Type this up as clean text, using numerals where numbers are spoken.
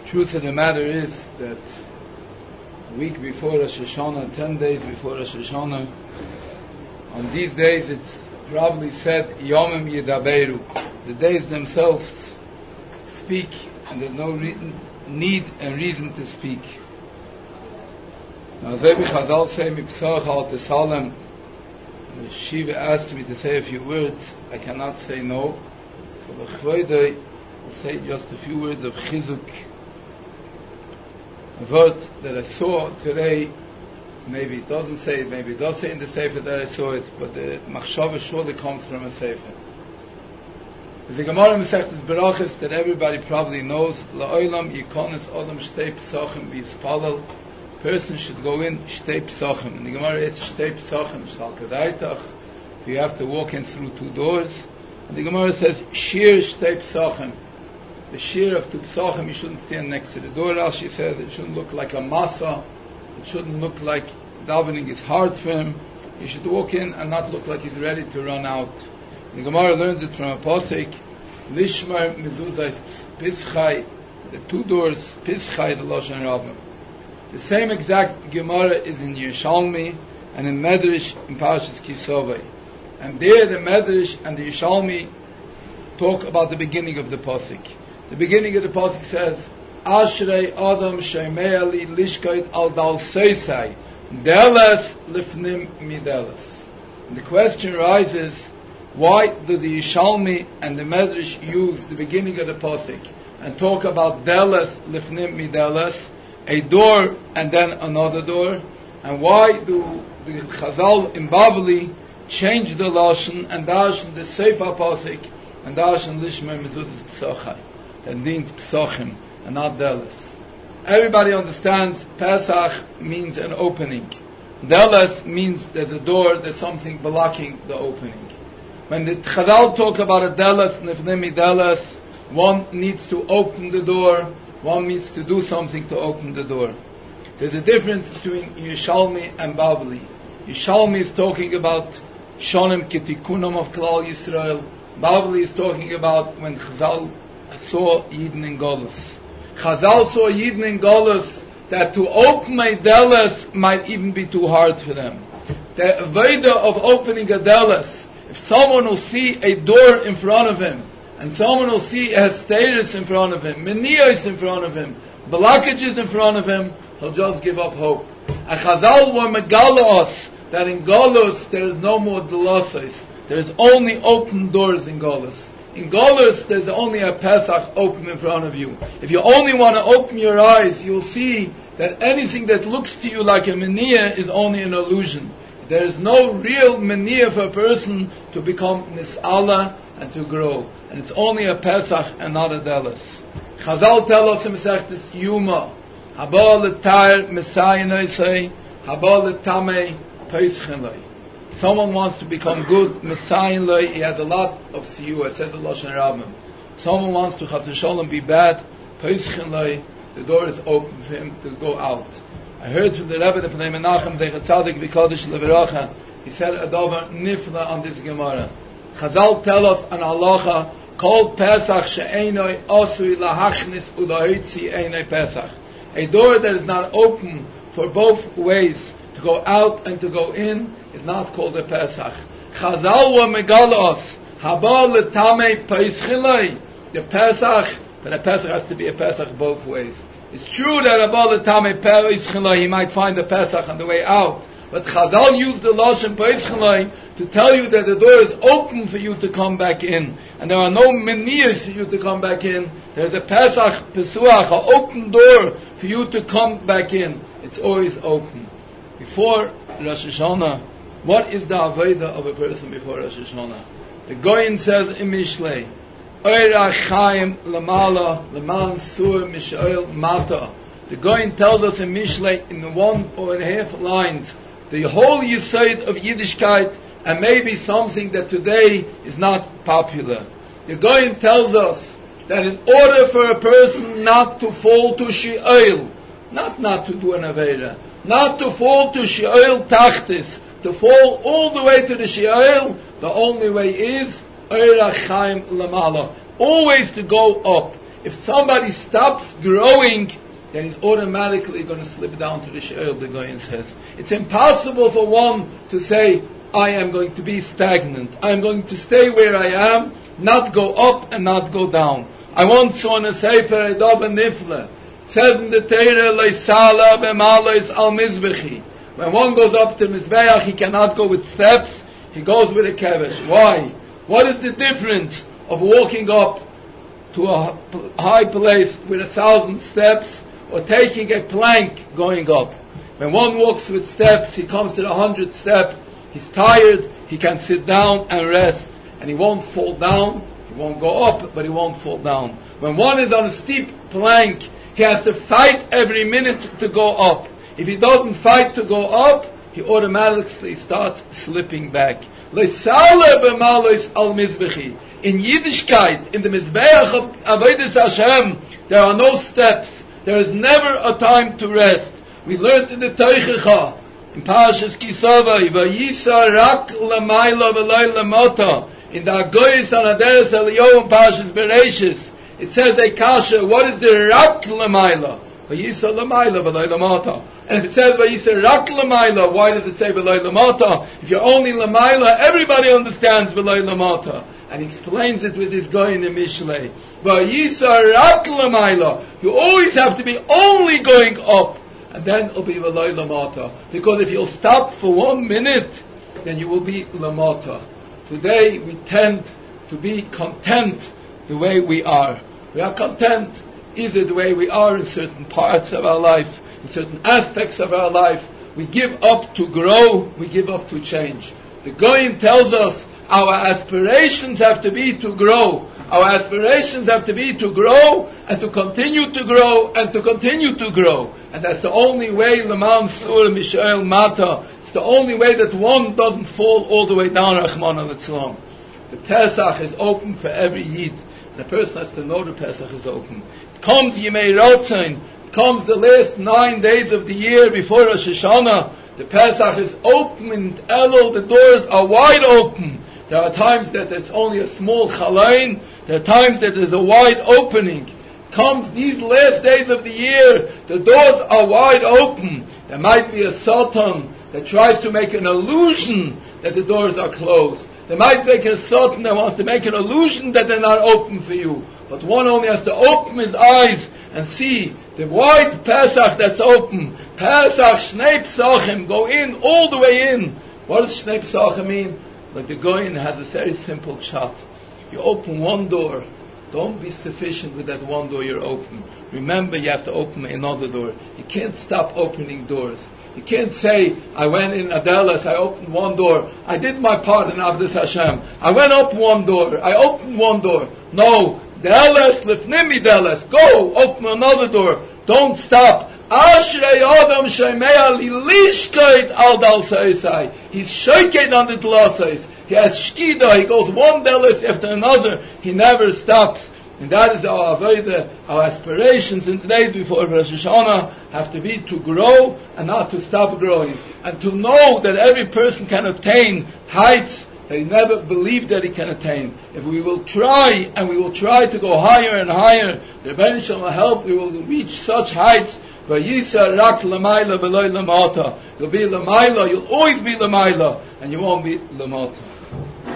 Truth of the matter is that a week before Rosh Hashanah, 10 days before Rosh Hashanah, on these days it's probably said Yomim Yedaberu. The days themselves speak, and there's no need and reason to speak. Now, Zebi Chazal say, Mipsach al Tesalem, the Shiva asked me to say a few words. I cannot say no. So, B'chvoidei, I'll say just a few words of Chizuk. A word that I saw today, maybe it doesn't say it, maybe it does say in the Sefer that I saw it, but the Machshava surely comes from a Sefer. There's a Gemara in Masechtas Berachos that everybody probably knows, La'olam yikonis odom shtei psachim v'yispalel. Person should go in shtei psachim. And the Gemara is shtei psachim, shtal kedaitach. You have to walk in through two doors. And the Gemara says, shir shtei psachim. The shear of two psachim, you shouldn't stand next to the door. Rashi says it shouldn't look like a masa. It shouldn't look like davening is hard for him. He should walk in and not look like he's ready to run out. The Gemara learns it from a posek. Lishmar mezuzah pischai. The two doors, pischai the Lashon Rabbim. The same exact Gemara is in Yerushalmi and in Medrash in Parashas Kisovei. And there the Medrash and the Yerushalmi talk about the beginning of the posek. The beginning of the pasuk says, "Ashrei Adam Shemei Li Lishkait Al Dal Seisai Deles Lifnim Mideles." And the question arises: why do the Yishalmi and the Medrash use the beginning of the pasuk and talk about Deles Lifnim Mideles, a door and then another door? And why do the Chazal in Bavli change the lashon and darshan the Sefer pasuk and darshan Lishmei Mezuzah Psachai? That means Psachim and not Deles. Everybody understands Pesach means an opening. Deles means there's a door, there's something blocking the opening. When the Chazal talk about a Deles, Nifnimi Deles, one needs to open the door, one needs to do something to open the door. There's a difference between Yerushalmi and Bavli. Yerushalmi is talking about Shonim Ketikunam of Klal Yisrael. Bavli is talking about when Chazal saw Yidden in Golus. Chazal saw Yidden in Golus that to open a Deles might even be too hard for them. The Veda of opening a Deles, if someone will see a door in front of him, and someone will see a status in front of him, Meniyos in front of him, blockages in front of him, he'll just give up hope. And Chazal were megala us that in Golus there is no more Deloses. There is only open doors in Golus. In Golus, there's only a Pesach open in front of you. If you only want to open your eyes, you'll see that anything that looks to you like a meniyah is only an illusion. There is no real meniyah for a person to become nis'ala and to grow. And it's only a Pesach and not a Deles. Chazal tell us in Masechtas Yuma, Haba l'tayr Messiah say, Haba l'tamei Peschelei. Someone wants to become good, Messiah, he has a lot of siyua, it says the Lashon Rabbim. Someone wants to Chas v'Sholem be bad, Peschelei, the door is open for him to go out. I heard from the Rebbe, the Pnei Menachem, Zecher Tzadik V'Kodesh Leveracha, he said a dover nifla on this Gemara. Chazal tell us an halacha, Kol Pesach she'enoi osui lahachnis u'lahoitzi einoi Pesach. A door that is not open for both ways, to go out and to go in, is not called a Pesach. Chazal were megalos, haba l'tamei peischilei, the Pesach, but a Pesach has to be a Pesach both ways. It's true that haba l'tamei peischilei, he might find a Pesach on the way out, but Chazal used the Lashon peischilei to tell you that the door is open for you to come back in, and there are no meniyos for you to come back in. There's a Pesach Pesuach, an open door for you to come back in. It's always open. Before Rosh Hashanah, what is the Aveda of a person before Rosh Hashanah? The Goyin says in Mishlei, Oira Chaim Lamala Laman Sur Mishael Mata. The Goyin tells us in Mishlei in the 1.5 lines the whole Yesod of Yiddishkeit and maybe something that today is not popular. The Goyin tells us that in order for a person not to fall to Sheol, not to do an Aveda, not to fall to Sheol Tachtis, to fall all the way to the Sheol, the only way is Oira Chaim Lamala, always to go up. If somebody stops growing, then he's automatically going to slip down to the Sheol, the Goyen says. It's impossible for one to say, I am going to be stagnant. I am going to stay where I am, not go up and not go down. I once saw in a Sefer Edav Nifle, it says in the Torah, Leisala b'malos al mizbechi. When one goes up to Mizbeach, he cannot go with steps, he goes with a kevesh. Why? What is the difference of walking up to a high place with 1,000 steps or taking a plank going up? When one walks with steps, he comes to the 100th step, he's tired, he can sit down and rest, and he won't fall down, he won't go up, but he won't fall down. When one is on a steep plank, he has to fight every minute to go up. If he doesn't fight to go up, he automatically starts slipping back. In Yiddishkeit, in the Mizbeach of Avodas Hashem, there are no steps. There is never a time to rest. We learned in the Teichecha, in Parashas Kisavai, Vayisa rak l'mayla v'loy l'mota, in the Agoyis on Aderes Eliyahu in Parashas Bereshis, it says a kasha, what is the rak l'mayla? Vayisa l'mayla v'loy l'mota. And if it says Vayisa rak l'mayla, why does it say v'loy l'mota? If you're only l'mayla, everybody understands v'loy l'mota. And he explains it with his guy in the Mishlei. Vayisa rak l'mayla. You always have to be only going up. And then it'll be v'loy l'mota. Because if you'll stop for 1 minute, then you will be l'mota. Today we tend to be content the way we are. We are content either the way we are in certain parts of our life, in certain aspects of our life. We give up to grow, we give up to change. The Goyim tells us our aspirations have to be to grow. Our aspirations have to be to grow and to continue to grow and to continue to grow. And that's the only way Leman Sur Mishael Mata. It's the only way that one doesn't fall all the way down, Rahman al-Islam. The Pesach is open for every Yid. The person has to know the Pesach is open. It comes Yemei Rotzain. It comes the last 9 days of the year before Rosh Hashanah. The Pesach is open in Elul. The doors are wide open. There are times that it's only a small chalain. There are times that there's a wide opening. It comes these last days of the year. The doors are wide open. There might be a Satan that tries to make an illusion that the doors are closed. There might be a Satan that wants to make an illusion that they're not open for you. But one only has to open his eyes and see the wide Pesach that's open. Pesach, Shnei Pesachim, go in, all the way in. What does Shnei Pesachim mean? Like the Goyen has a very simple shot. You open one door. Don't be sufficient with that one door you're open. Remember, you have to open another door. You can't stop opening doors. You can't say, I went in Adeles, I opened one door. I did my part in Avodas Hashem. I went up one door. I opened one door. No. Deles, lifnimi deles. Go, open another door. Don't stop. Ashrei Adam Shemea Lilishkeit al Dal Seisai. He's shaken on the Tlaseis. He has shkida. He goes one deles after another. He never stops. And that is our avodah, our aspirations in the days before Rosh Hashanah have to be to grow and not to stop growing. And to know that every person can attain heights that he never believed that he can attain. If we will try, and we will try to go higher and higher, the Rebbeinu Shalom will help, we will reach such heights. Vayisa rak l'mayla v'loy l'mata. You'll be l'mayla, you'll always be l'mayla, and you won't be l'mata.